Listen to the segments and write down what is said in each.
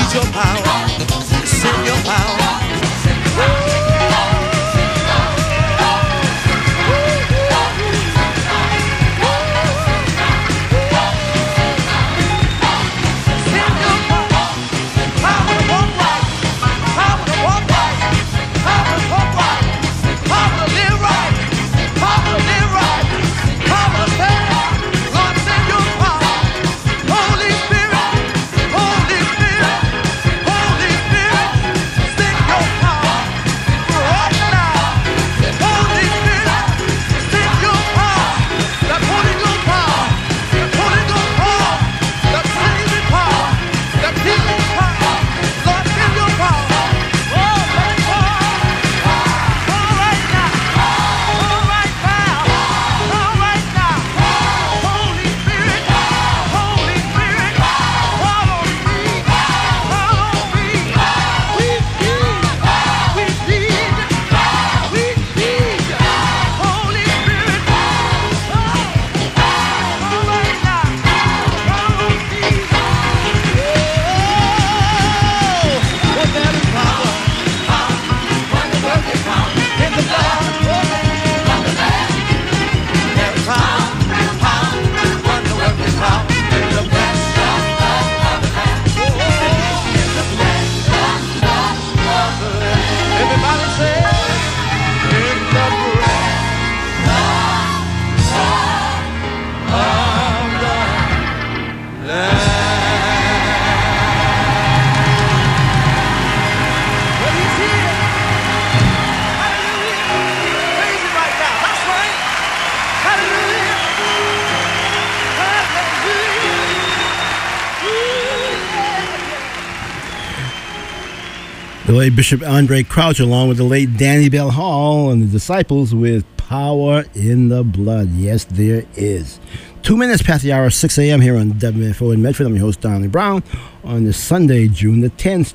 The late Bishop Andre Crouch, along with the late Danny Bell Hall and the Disciples, with Power in the Blood. Yes, there is. 2 minutes past the hour, 6 a.m. here on WFO in Medford. I'm your host, Donnie Brown, on this Sunday, June the 10th,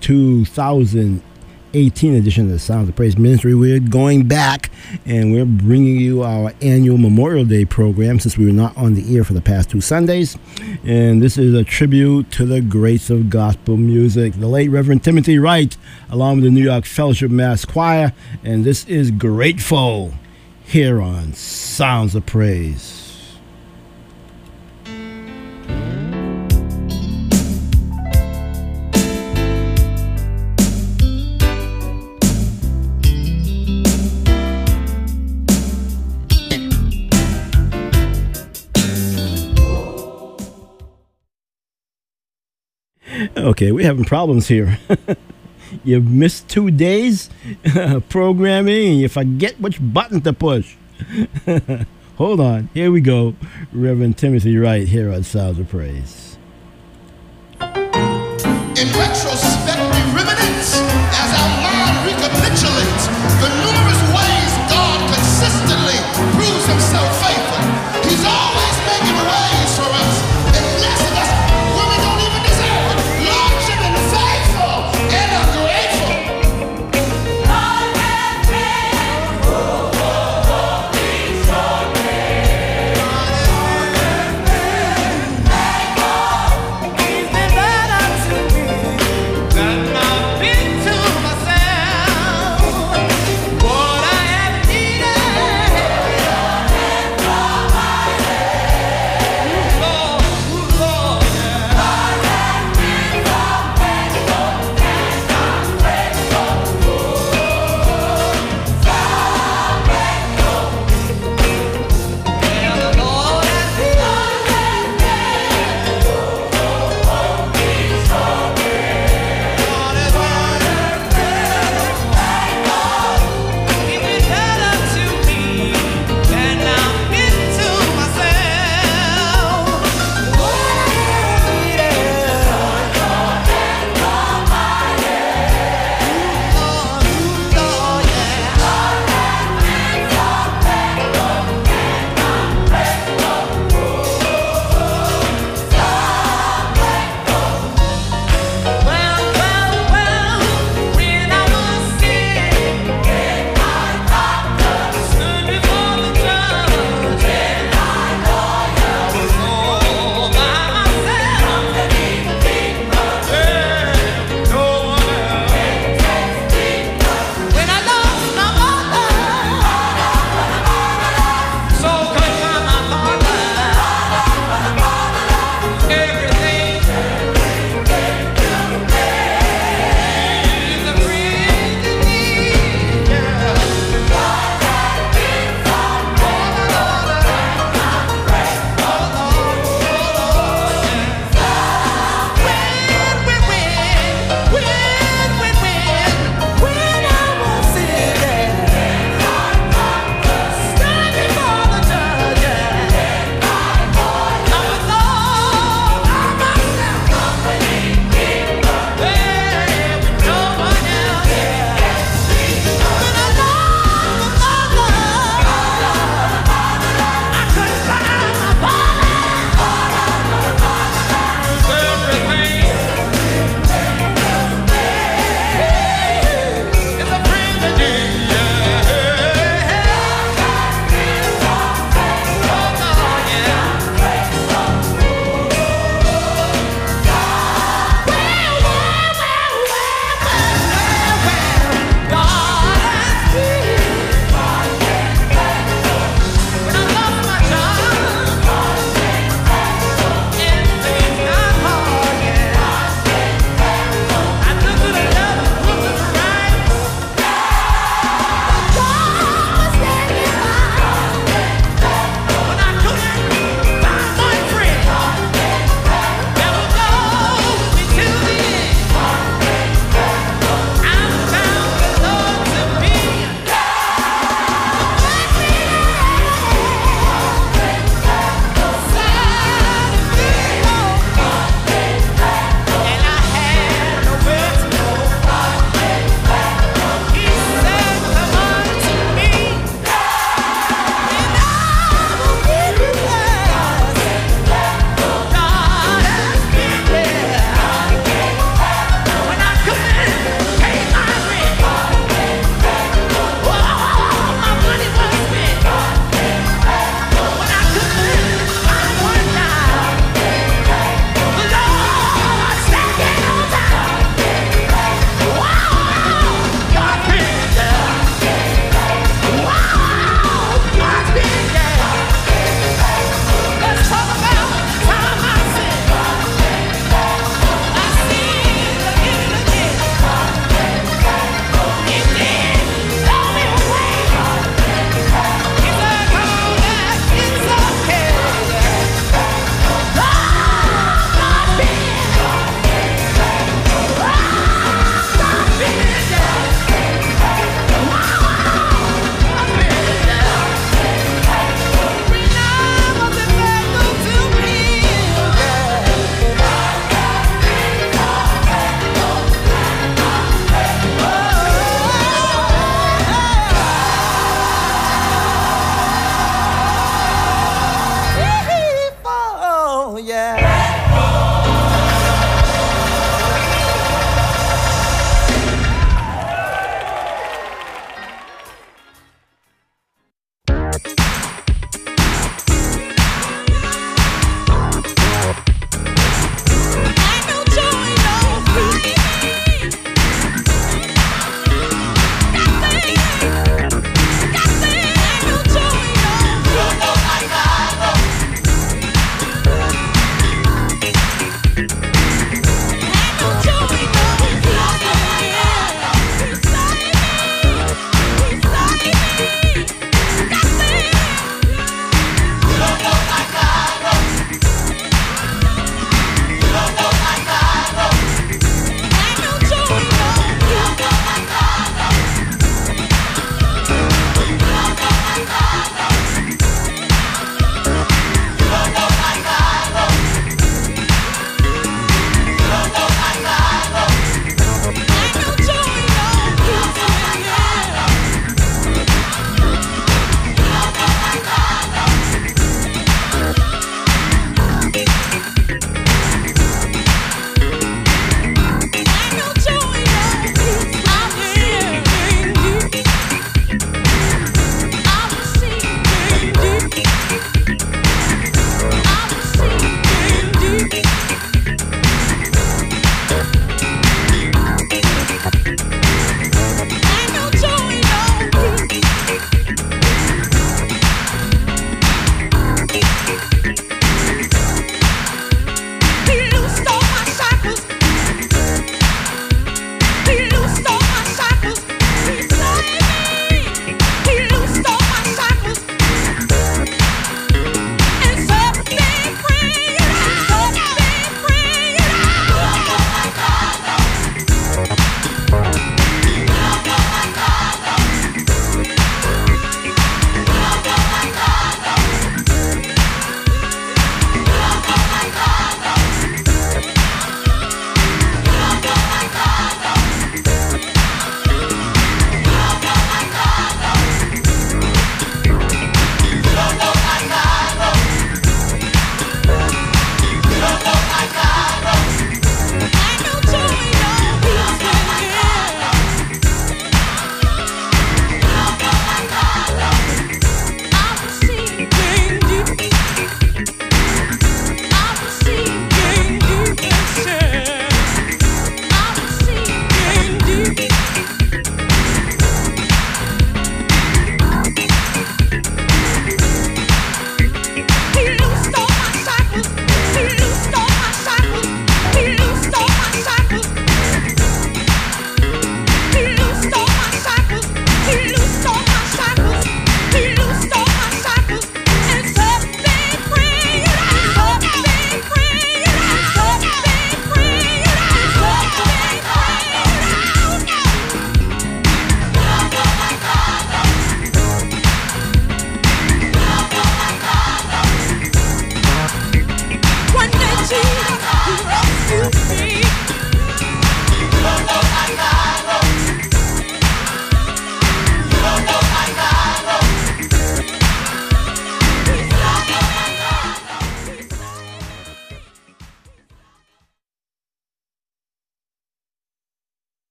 2018 edition of the Sounds of Praise Ministry. We're going back, and we're bringing you our annual Memorial Day program, since we were not on the air for the past 2 Sundays. And this is a tribute to the greats of gospel music, the late Reverend Timothy Wright, along with the New York Fellowship Mass Choir. And this is Grateful, here on Sounds of Praise. Okay, we're having problems here. You missed 2 days programming and you forget which button to push. Hold on. Here we go. Reverend Timothy Wright here on Sounds of Praise. In retrospect, we reminisce as our mind recapitulates the numerous ways God consistently proves himself faithful. He's always making ways for us and blessing us when we don't even deserve it. Lord, you've been faithful and I'm grateful. Lord, I'm grateful for these He's been better to me.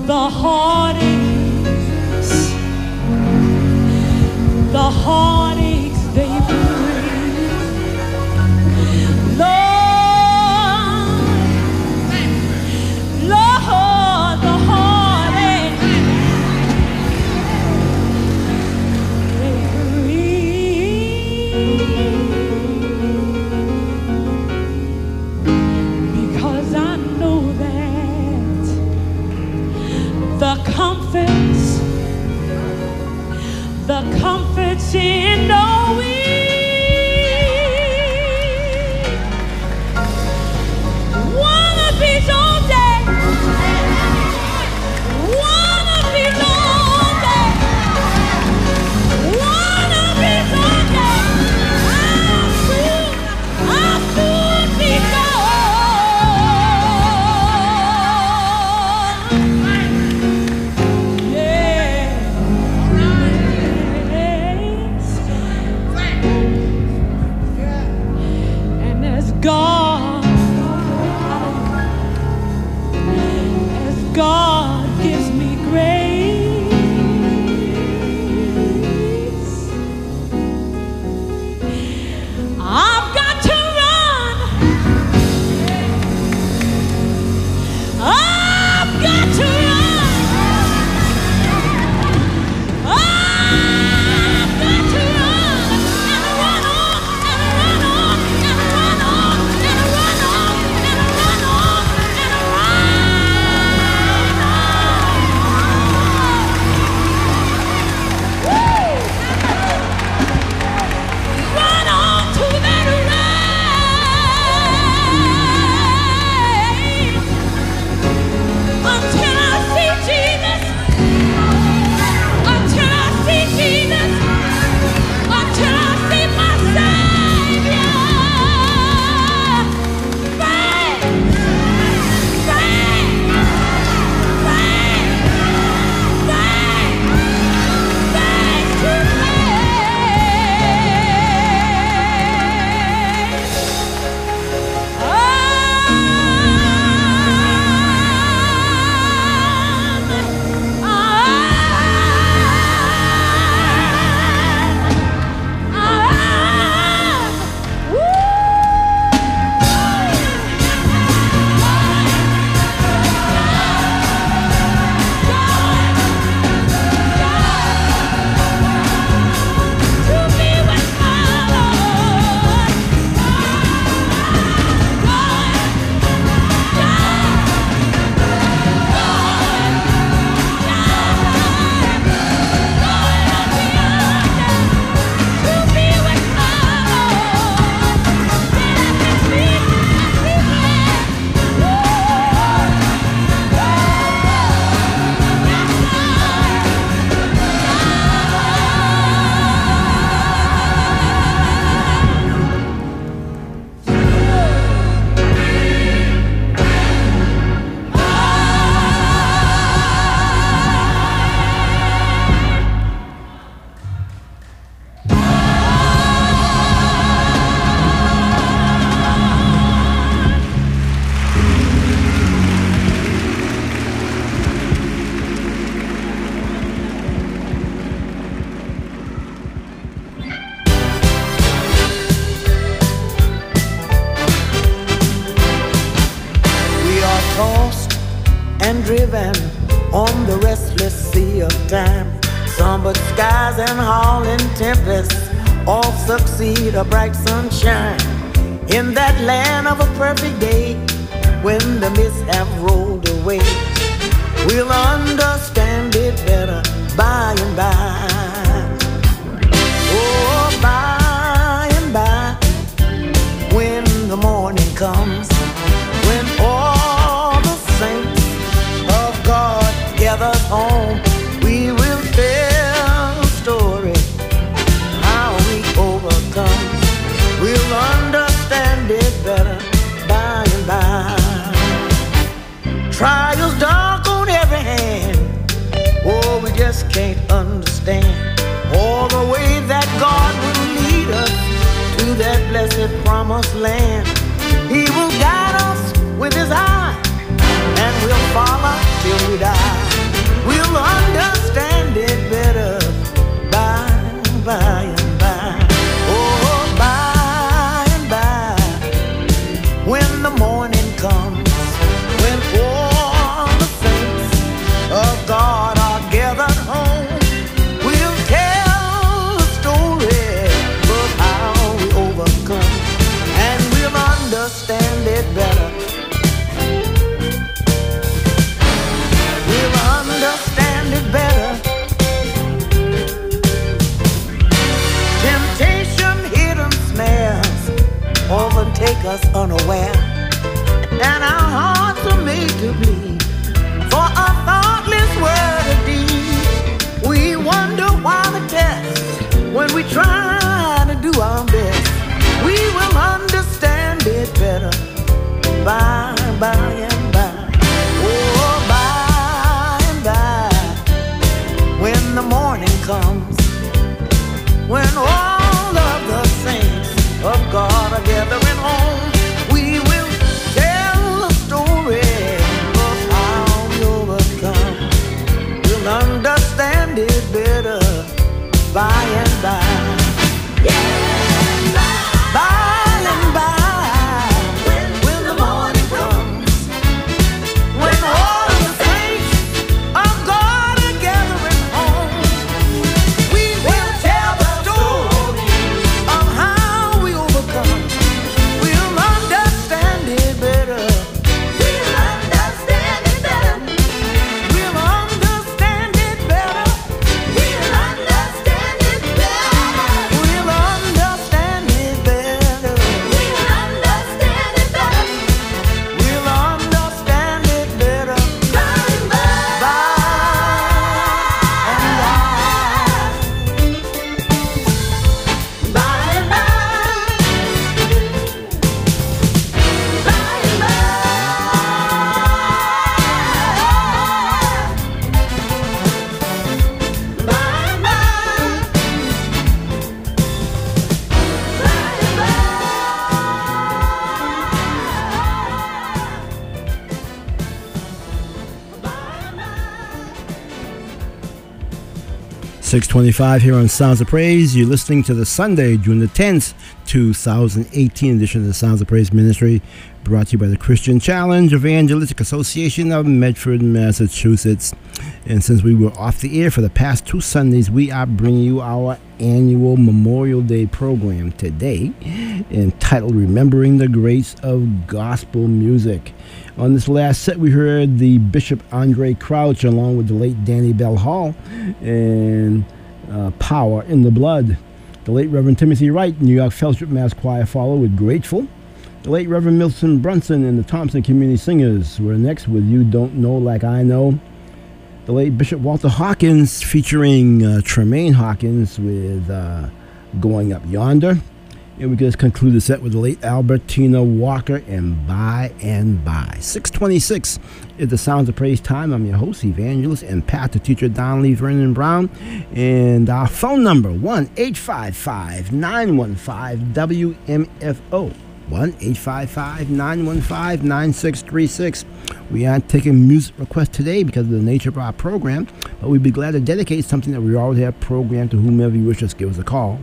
the heartaches they bring. Lord, the heartaches they bring. Because I know that the comforts in knowing one of these old days, one of these old days, one of these old days, I'll soon be gone. And as God gives me grace, I've got to run. I've got to run. I've got to run and run on and run on and run on and run on and run on and run on. Woo! Run on to that race until I see Jesus. Until I see Jesus, until I see my Savior. Thanks to be with my Lord. To be with my We are tossed and driven on the restless sea of time. Sombered skies and howling tempests all succeed a bright sunshine. In that land of a perfect day, when the mists have rolled away, we'll understand it better by and by. Oh, by and by, when the morning comes, when all the saints of God gather home, we will tell the story how we overcome. We'll understand it better by and by. Trials dark on every hand, oh, we just can't understand all the way that God will lead us to that blessed promised land. He will guide us with his eye, and we'll follow till we die. unaware, and our hearts are made to bleed for a thoughtless word or deed. We wonder why the test when we try to do our best. We will understand it better by and by. Oh, by and by, when the morning comes, when all of the saints of God are gathering home, we will tell a story of how we overcome. We'll understand it better by and by. By and by, when the morning comes, when all the saints of God are gathering home, we will tell the story of how we overcome. We'll understand it better. We'll understand it better. We'll understand it better. We'll understand it better. We'll understand it better. We'll understand it better. We'll understand it better. By and by. By and by. .625 here on Sounds of Praise. You're listening to the Sunday, June the 10th, 2018 edition of the Sounds of Praise Ministry, brought to you by the Christian Challenge Evangelistic Association of Medford, Massachusetts. And since we were off the air for the past 2 Sundays, we are bringing you our annual Memorial Day program today, entitled Remembering the Greats of Gospel Music. On this last set, we heard the Bishop Andre Crouch along with the late Danny Bell Hall and Power in the Blood. The late Reverend Timothy Wright, New York Fellowship Mass Choir, followed with Grateful. The late Reverend Milton Brunson and the Thompson Community Singers were next with You Don't Know Like I Know. The late Bishop Walter Hawkins featuring Tremaine Hawkins with Going Up Yonder. And we just conclude the set with the late Albertina Walker and By and By. 626 is the Sounds of Praise time. I'm your host, evangelist, and pastor teacher Donnelly Vernon Brown. And our phone number, 1-855-915-WMFO. 1-855-915-9636. We aren't taking music requests today because of the nature of our program, but we'd be glad to dedicate something that we already have programmed to whomever you wish us. Give us a call,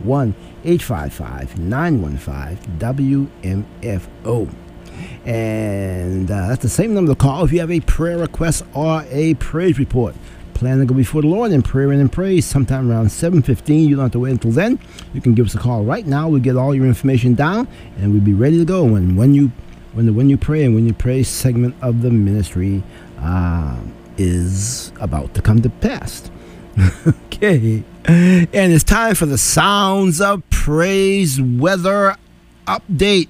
1-855-915-WMFO. And that's the same number to call if you have a prayer request or a praise report. Plan to go before the Lord in prayer and in praise sometime around 7:15. You don't have to wait until then. You can give us a call right now. We'll get all your information down, and we'll be ready to go when you pray and when you pray segment of the ministry is about to come to pass. Okay, and it's time for the Sounds of Praise weather update.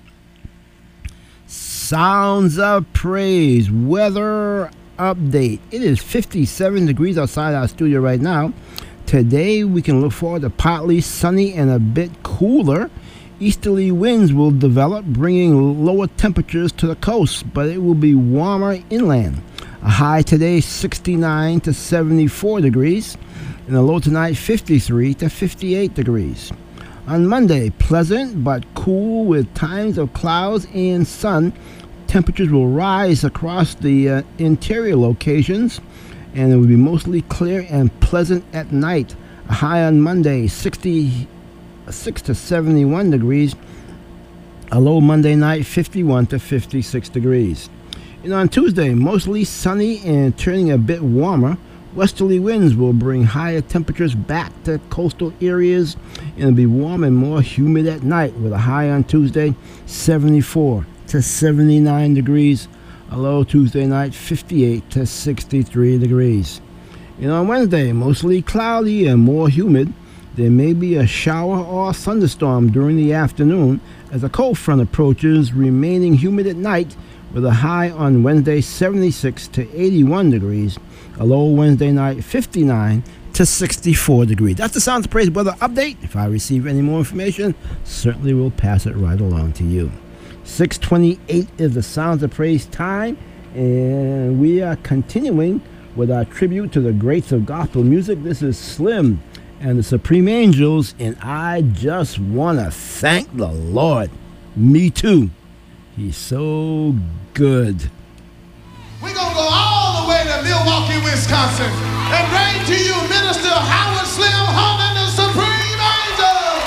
Sounds of Praise weather update. It is 57 degrees outside our studio right now. Today we can look forward to partly sunny and a bit cooler. Easterly winds will develop, bringing lower temperatures to the coast, but it will be warmer inland. A high today 69 to 74 degrees, and a low tonight 53 to 58 degrees. On Monday, pleasant but cool with times of clouds and sun. Temperatures will rise across the interior locations, and it will be mostly clear and pleasant at night. A high on Monday, 66 to 71 degrees. A low Monday night, 51 to 56 degrees. And on Tuesday, mostly sunny and turning a bit warmer. Westerly winds will bring higher temperatures back to coastal areas, and it'll be warm and more humid at night with a high on Tuesday, 74 to 79 degrees. A low Tuesday night, 58 to 63 degrees. And on Wednesday, mostly cloudy and more humid There may be a shower or thunderstorm during the afternoon as a cold front approaches, remaining humid at night with a high on Wednesday 76 to 81 degrees, a low Wednesday night 59 to 64 degrees. That's the Sounds of Praise weather update. If I receive any more information, certainly will pass it right along to you. 6:28 is the Sounds of Praise time, and we are continuing with our tribute to the greats of gospel music. This is Slim and the Supreme Angels, and I just want to thank the Lord. Me too. He's so good. We're going to go all the way to Milwaukee, Wisconsin, and bring to you Minister Howard Slim Harmon, the Supreme Angel.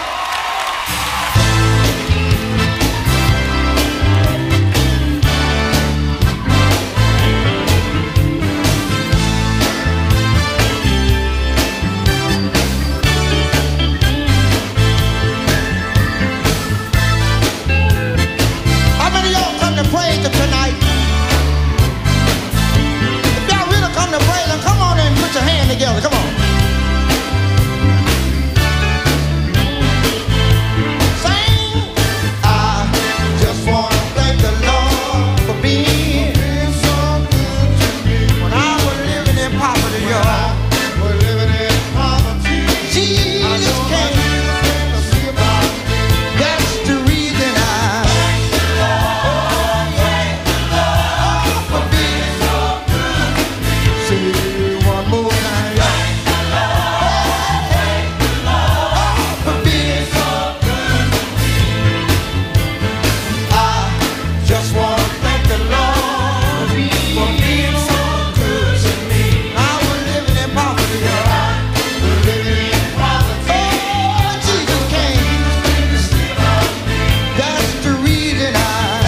How many of y'all come to praise Him tonight? If y'all really come to praise Him, come on and put your hand together. Come on. Sing. I just want to thank the Lord for being so good to me. When I was living in poverty, y'all. Jesus came to see about me. That's the reason I for being so good to me. Say one more time. For being so good to me. I just want to thank the Lord for being so good to me. I was living in poverty, y'all. Oh, Jesus came. That's the reason I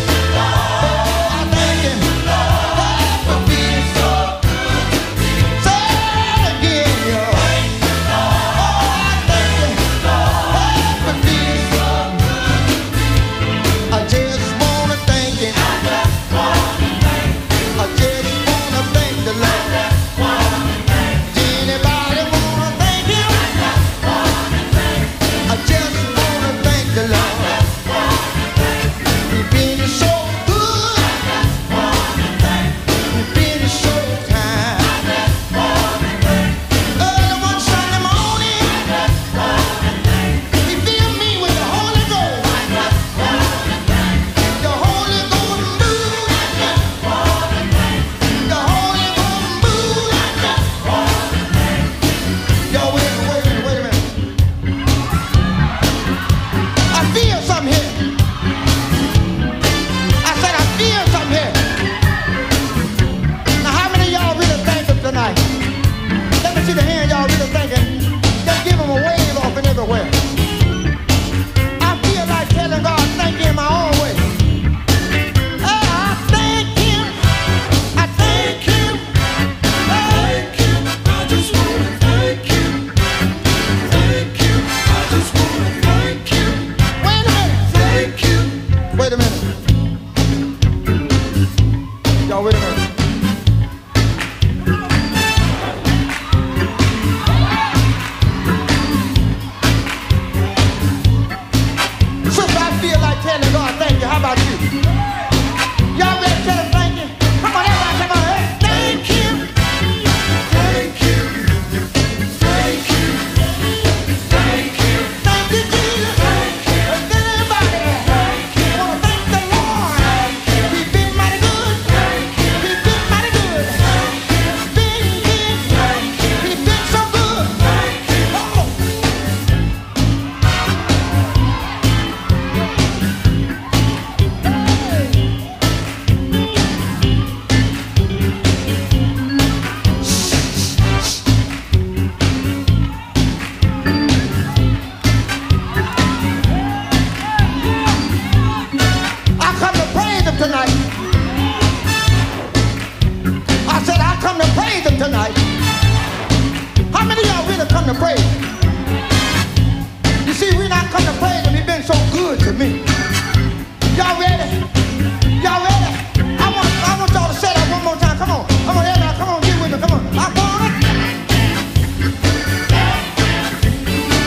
thank Him for being so good to me. Say it again, y'all. I thank Him for being so good to me. I just wanna thank Him. I just wanna thank the Lord. Anybody wanna thank Him? I just wanna thank the Lord. He's been so good. He's been so kind. Early one Sunday morning, He filled me with the Holy Ghost. The Holy Ghost moved. The Holy Ghost moved. Y'all wait a minute. I feel something here. I said I feel something here. Now how many of y'all really thank Him tonight? Let me see the hand y'all really thanking. Just give Him a wave off and everywhere. I feel like telling God thank you in my own way. I thank Him. I thank Him. Thank Him. I just want to thank Him. Thank you. I just want to thank you. Wait a minute. Thank you. Wait a minute. Y'all wait a minute. Sister, I feel like telling God thank you. How about you? Y'all ready to tell Him thank you? Come on, everybody, come on. Hey, thank Him. Thank you. Thank you. Thank you. Thank you, Jesus. Thank you. Anybody wanna thank the Lord? He's been mighty good. He's been mighty good. He's been so good. Oh. I come to praise Him tonight. I said I come to praise Him tonight. How many of y'all really come to praise Him? You see, when I come to praise Him, He's been so good to me. Y'all ready? Y'all ready? I want y'all to say that one more time. Come on. Come on, everybody. Come on, get with me. Come on. I wanna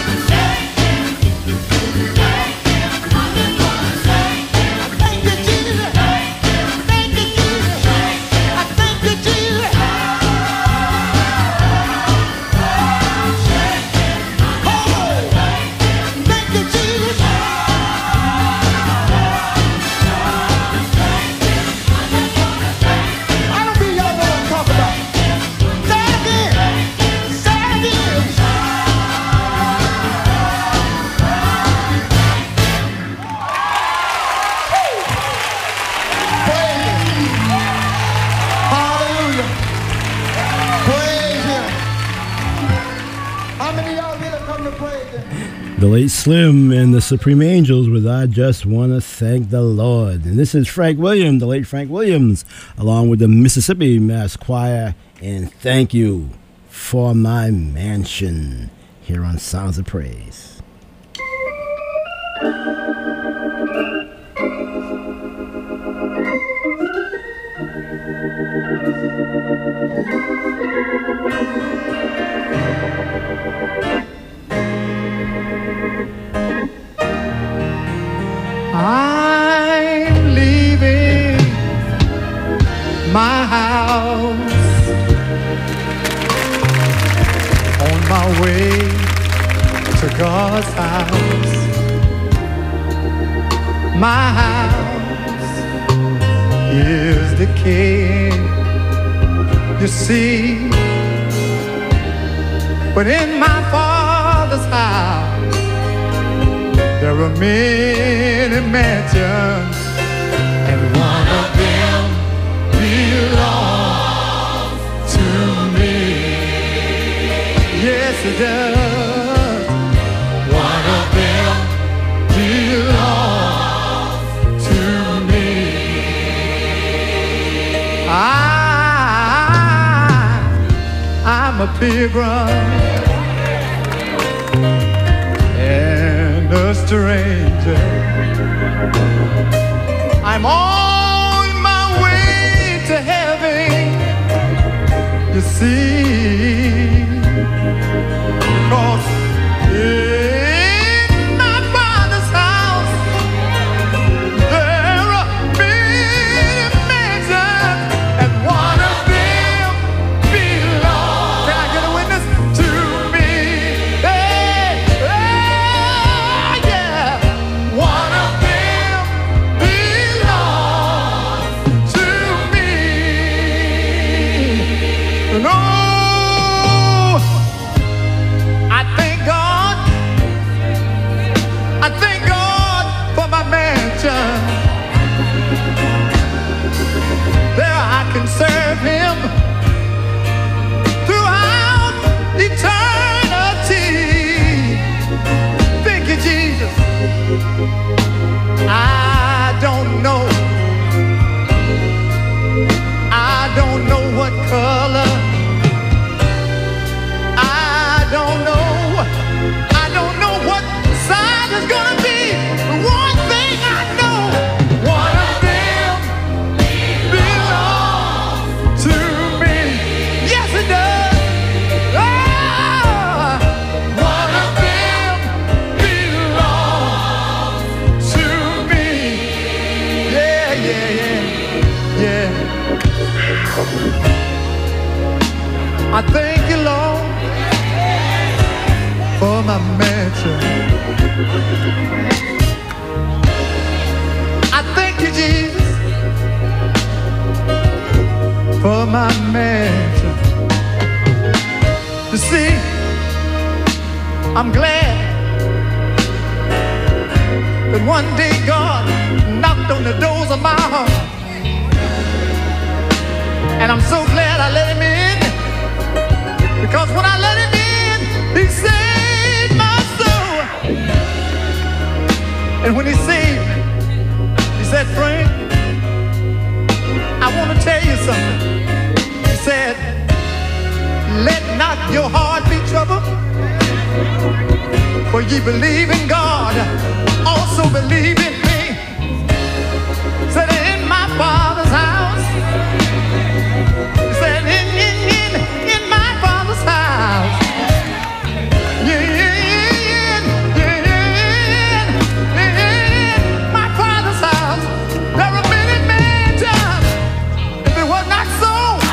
The late Slim and the Supreme Angels with I Just Want to Thank the Lord. And this is Frank Williams, the late Frank Williams, along with the Mississippi Mass Choir, and Thank You for My Mansion, here on Sounds of Praise. I'm leaving my house on my way to God's house. My house is the king, you see, but in my Father's house there are many mansions, and one of them belongs to me. Yes, it does. One of them belongs to me. I'm a pilgrim and a stranger. I'm on my way to heaven, you see, because in my Father's house there are many mansions, and one of them belongs. Can I get a witness? To me. Hey, hey, yeah. One of them belongs to me. No, I thank God. I thank God for my mansion. There I can serve Him throughout eternity. Thank you, Jesus. I don't know what color. I don't know what side it's gonna be. But one thing I know, one of them belongs to me. Yes, it does. One of them belongs to me. Yeah, yeah, yeah, yeah. I thank you, Lord, for my mansion. I thank you, Jesus, for my mansion. You see, I'm glad that one day God knocked on the doors of my heart, and I'm so glad I let Him in, because when I let Him in, He saved my soul. And when He saved me, He said, Frank, I want to tell you something. He said, let not your heart be troubled, for ye believe in God, also believe in me. Said, in my Father's house, He said, in my Father's house, my Father's house, there are many mansions. If it was not so,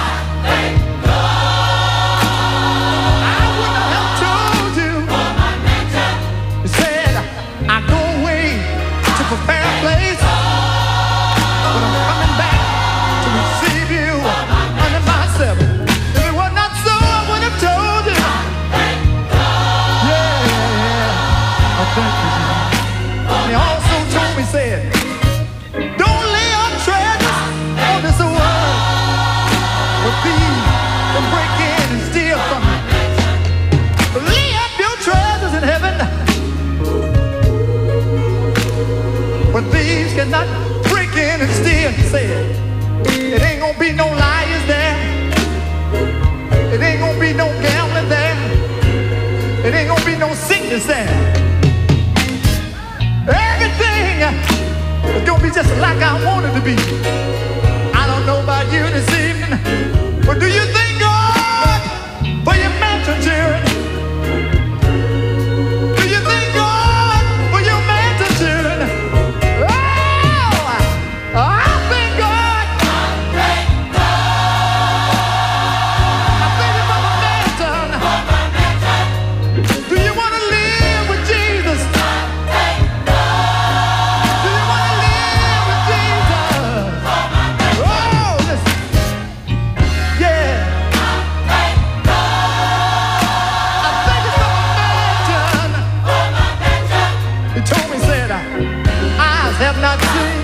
I wouldn't have told you. He said, I go away to prepare a place, but I'm coming back to receive you under myself. If it was not so, I would have told you. Yeah, I thank you, Jesus. And He also told me, said, don't lay up treasures on this world, but thieves can break in and steal from you. But lay up your treasures in heaven, not breaking and steal. He said, it ain't gonna be no liars there. It ain't gonna be no gambling there. It ain't gonna be no sickness there. Everything is gonna be just like I want it to be. I don't know about you this evening, but do you thank God for your mansion, children? Do you thank God for your mansion, children? Oh, I thank God. I thank you for my mansion. Do you want to live with Jesus? Do you want to live with Jesus? Oh, listen. Yeah. I thank you for my mansion. He told me, said, eyes have not seen,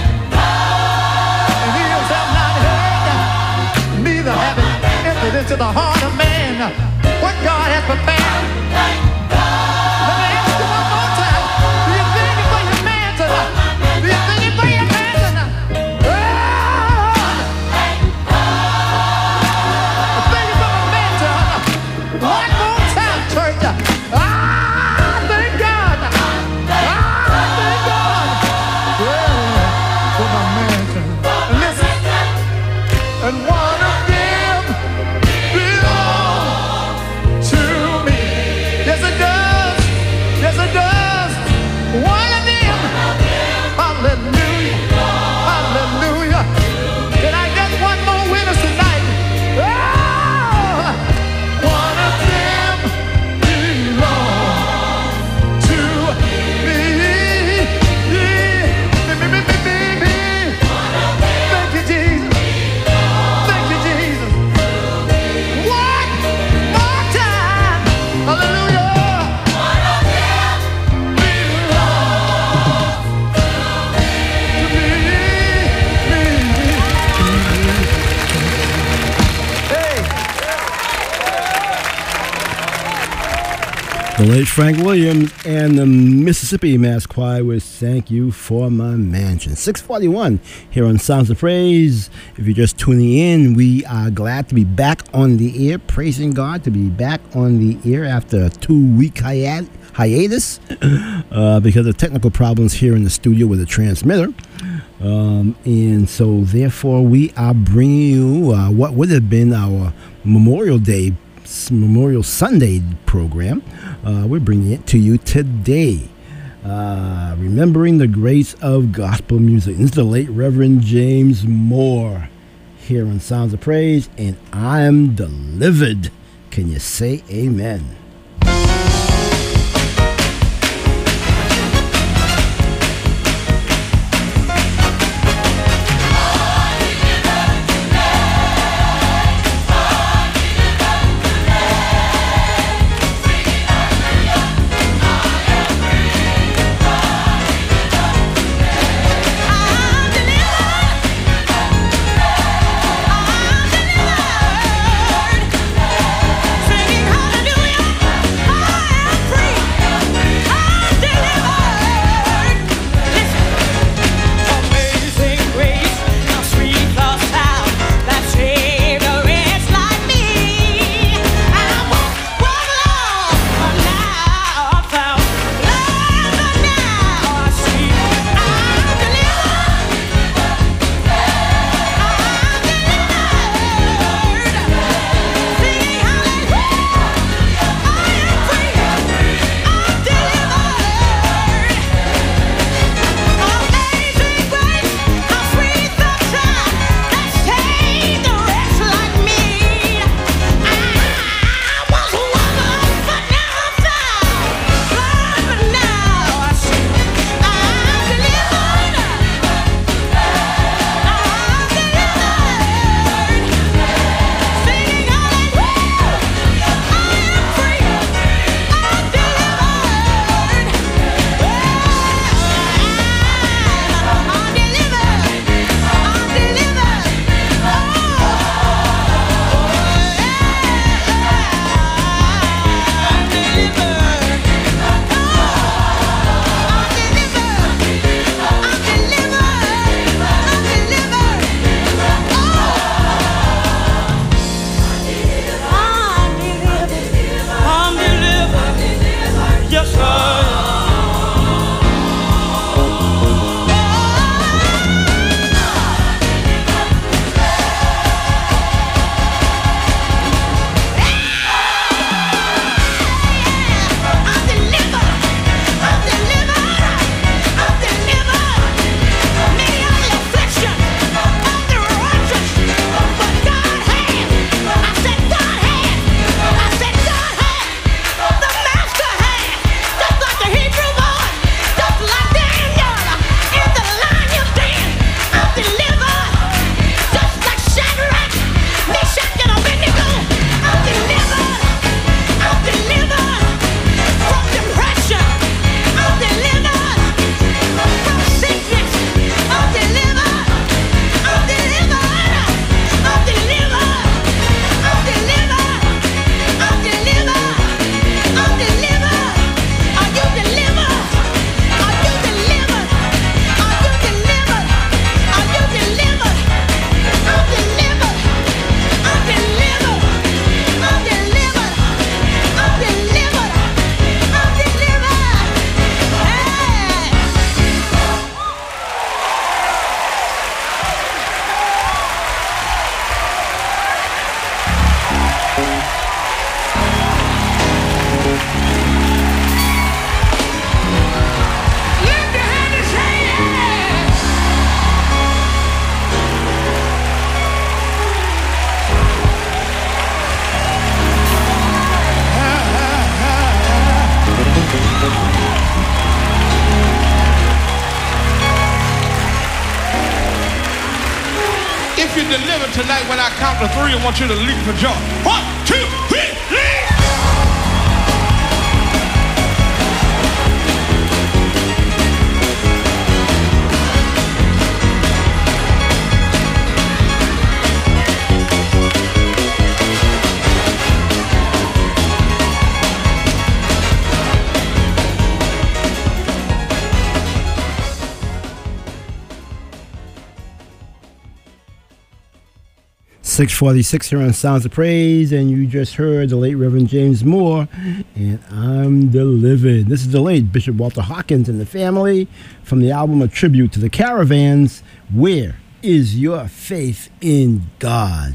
and ears have not heard, neither have it entered into the heart of man what God has prepared. Let me ask you one more time. Do you thank Him for your mansion? Do you thank Him for your mansion? Oh, I thank you for my mansion. One more time, church. Thank God. Thank God. Yeah, for my mansion. And listen, and one of them belongs to me. Yes, it does. Yes, it does. One of them. Hallelujah. Hallelujah. Can I get one more witness tonight? Oh, one of them belongs to me. Me. Thank you, Jesus. Thank you, Jesus. One more time. Hallelujah. One of them belongs to me. Hey. The late Frank Williams and the Mississippi Mass Choir with Thank You for My Mansion. 641 here on Sounds of Praise. If you're just tuning in, we are glad to be back on the air, praising God to be back on the air after a 2-week hiatus because of technical problems here in the studio with the transmitter. And so therefore we are bringing you what would have been our Memorial Sunday program. We're bringing it to you today. Remembering the grace of gospel music. This is the late Reverend James Moore here on Sounds of Praise, and I am delivered. Can you say amen? Singing hallelujah. count to three, I want you to leap for joy. 1, 2, 3, leap! .646 here on Sounds of Praise, and you just heard the late Reverend James Moore, and I'm Delivered. This is the late Bishop Walter Hawkins and the family from the album A Tribute to the Caravans, Where Is Your Faith in God?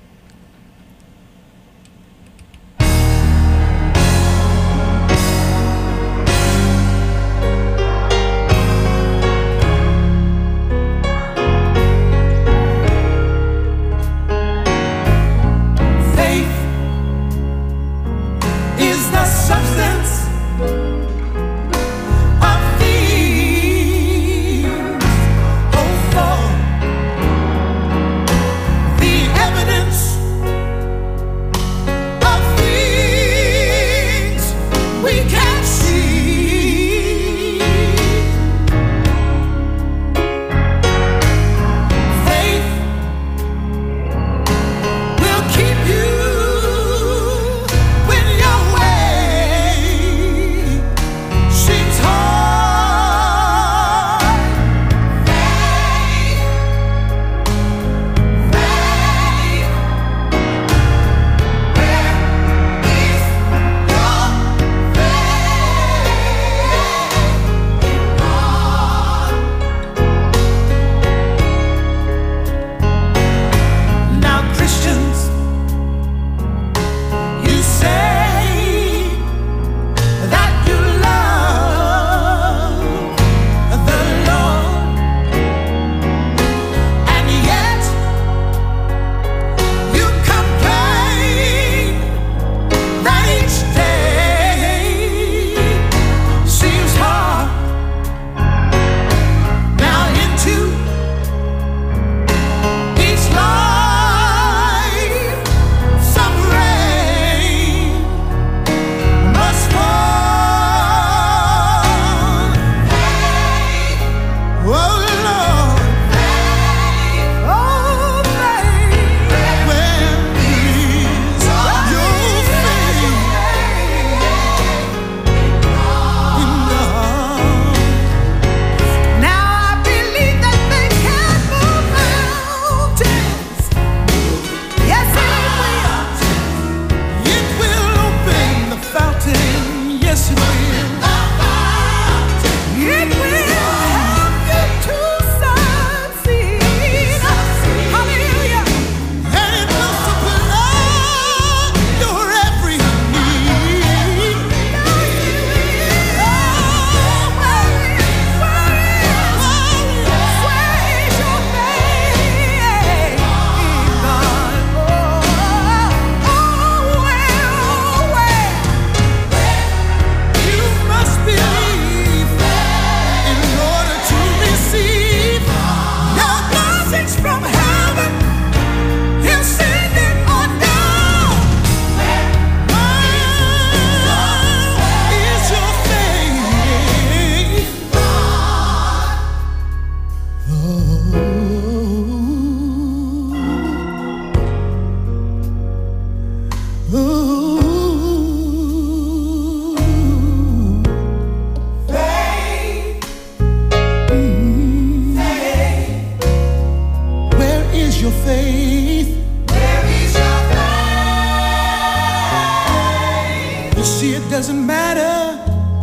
doesn't matter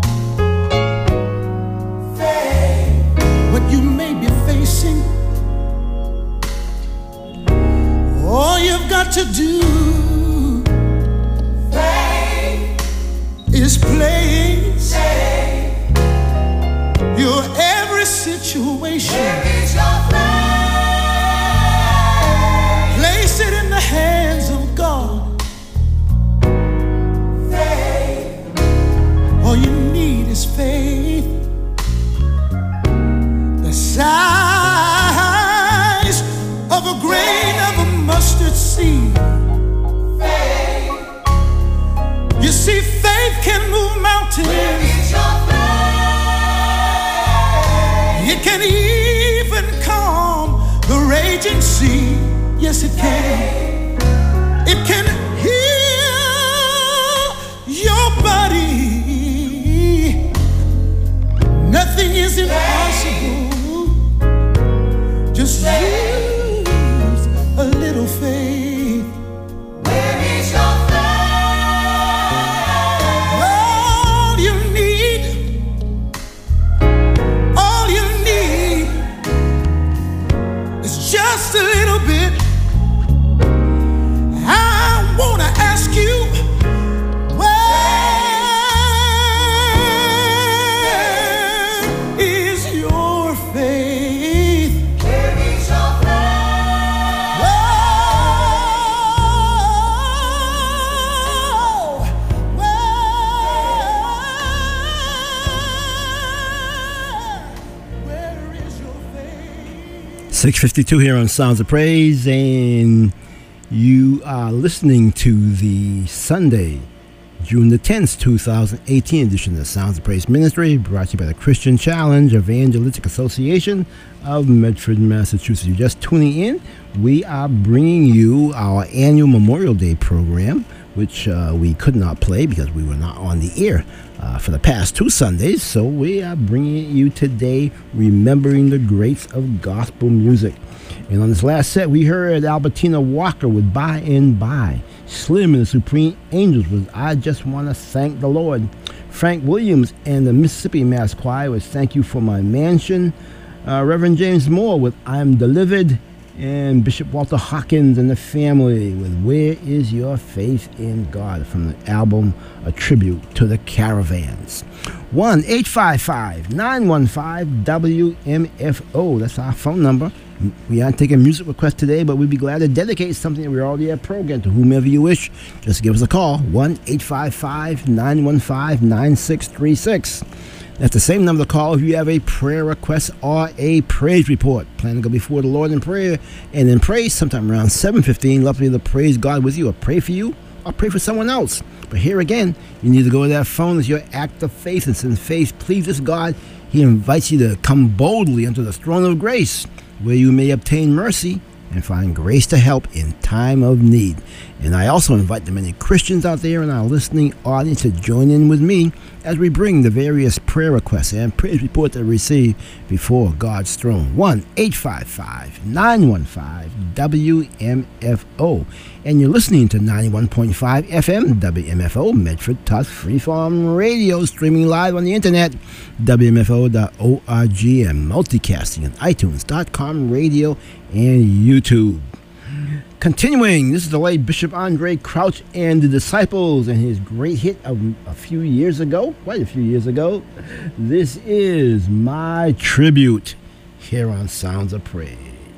what you may be facing. All you've got to do is place your every situation. Place it in the hands of God. All you need is faith, the size of a grain of a mustard seed. It can even calm the raging sea. Yes, it can. It can heal your body. Nothing is impossible. Just use a little faith. Where is your faith? All you need, just a little bit. I want to ask you, where is your faith? Where is your faith? Where is your faith? 6:52 here on Sounds of Praise, and you are listening to the Sunday, June the 10th, 2018 edition of Sounds of Praise Ministry, brought to you by the Christian Challenge Evangelistic Association of Medford, Massachusetts. You're just tuning in. We are bringing you our annual Memorial Day program, which we could not play because we were not on the air for the past 2 Sundays. So we are bringing you today, remembering the greats of gospel music. And on this last set, we heard Albertina Walker with By and By. Slim and the Supreme Angels with I Just Want to Thank the Lord. Frank Williams and the Mississippi Mass Choir with Thank You for My Mansion. Reverend James Moore with I'm Delivered. And Bishop Walter Hawkins and the Family with Where Is Your Faith in God, from the album A Tribute to the Caravans. 1-855-915-WMFO. That's our phone number. We aren't taking music requests today, but we'd be glad to dedicate something that we already have programmed to whomever you wish. Just give us a call, 1-855-915-9636. That's the same number to call if you have a prayer request or a praise report. Plan to go before the Lord in prayer and then praise sometime around 7:15. Love to be able to praise God with you or pray for you or pray for someone else. But here again, you need to go to that phone as your act of faith. And since faith pleases God, He invites you to come boldly unto the throne of grace, where you may obtain mercy and find grace to help in time of need. And I also invite the many Christians out there in our listening audience to join in with me as we bring the various prayer requests and praise reports that we receive before God's throne. 1-855-915-WMFO. And you're listening to 91.5 FM WMFO, Medford Tufts Freeform Radio, streaming live on the internet, WMFO.org, and multicasting on iTunes.com radio and YouTube. Continuing, this is the late Bishop Andre Crouch and the Disciples and his great hit of a few years ago, quite a few years ago. This is My Tribute here on Sounds of Praise.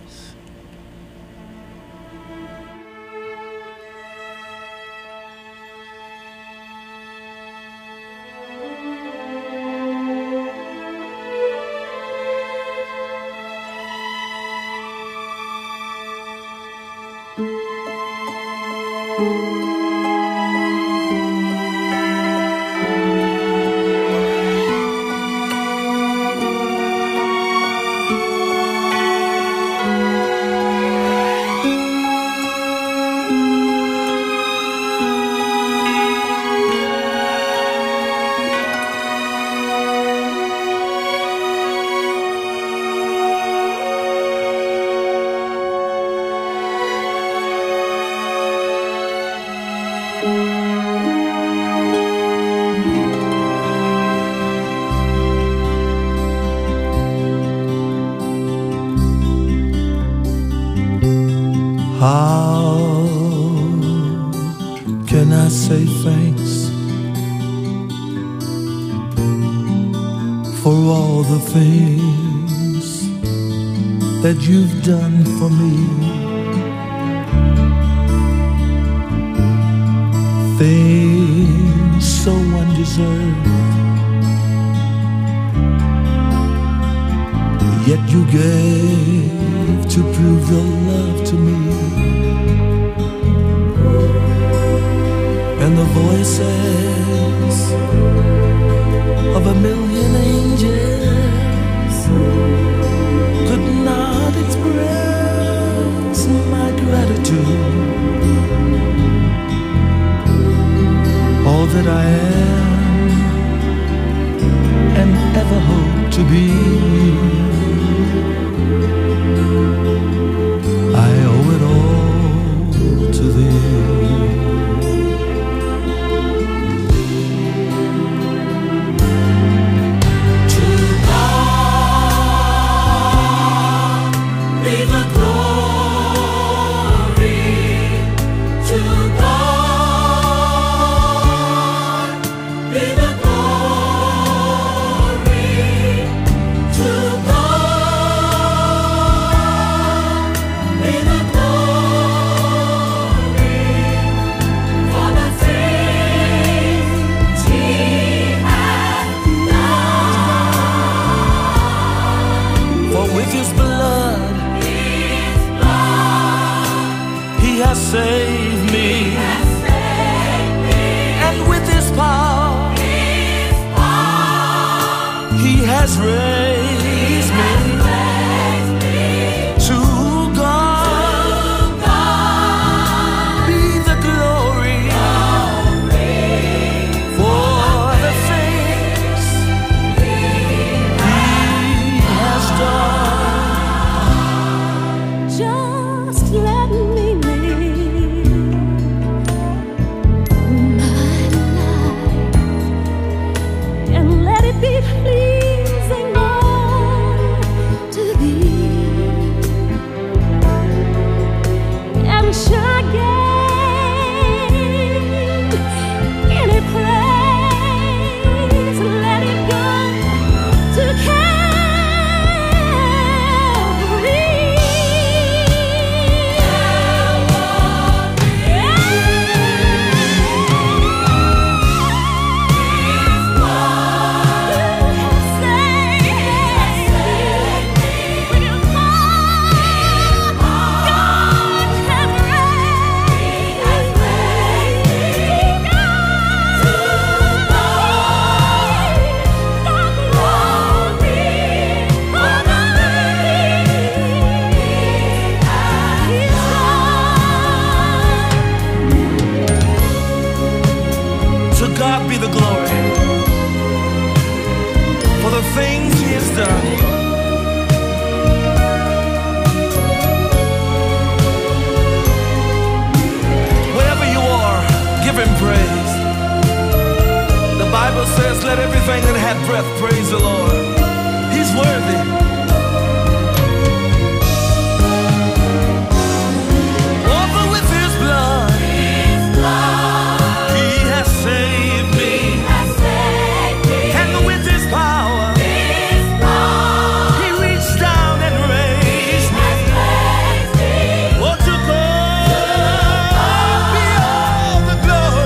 How can I say thanks for all the things that you've done for me? Things so undeserved, yet you gave to prove your love to me. And the voices of a million angels could not express my gratitude. All that I am and ever hope to be, I owe it all to thee. Save me. And with his power, he has raised me. To God be the glory for the things he has done. Just let me be pleasing unto thee, and shall I gain any praise, let it go to Calvary. God be the glory for the things he has done. Wherever you are, give him praise. The Bible says, let everything that hath breath praise the Lord.